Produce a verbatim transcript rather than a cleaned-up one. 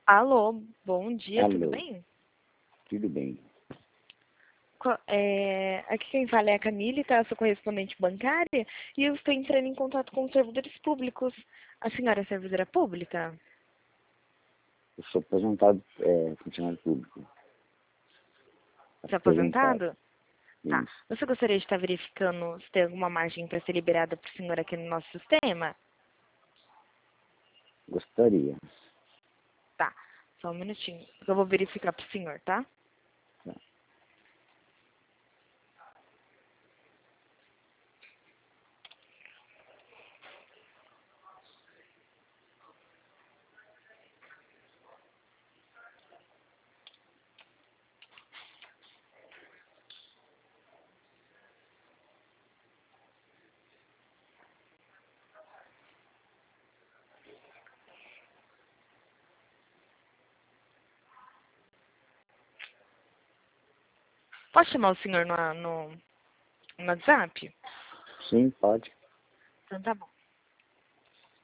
Alô, bom dia, tudo Alô, bem? tudo bem? Co- É, aqui quem fala é a Camille, tá? Eu sou correspondente bancária e eu estou entrando em contato com os servidores públicos. A senhora é servidora pública? Eu sou aposentado, é, funcionário público. Está Aposentado, aposentado? Tá. isso. Você gostaria de estar verificando se tem alguma margem para ser liberada por senhor aqui no nosso sistema? Gostaria. Tá. Só um minutinho. Eu vou verificar para o senhor, tá? Tá. Posso chamar o senhor no, no, no WhatsApp? Sim, pode. Então tá bom.